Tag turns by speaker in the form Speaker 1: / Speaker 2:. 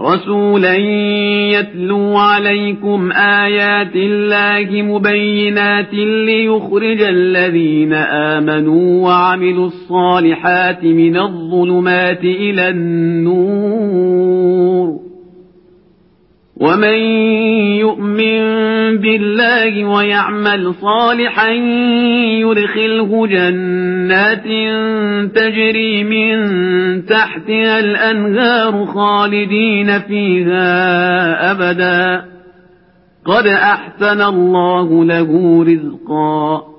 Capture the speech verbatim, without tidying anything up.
Speaker 1: رسولا يتلو عليكم آيات الله مبينات ليخرج الذين آمنوا وعملوا الصالحات من الظلمات إلى النور ومن يؤمن بالله ويعمل صالحا يدخله جنات تجري من تحتها الأنهار خالدين فيها أبدا قد أحسن الله له رزقا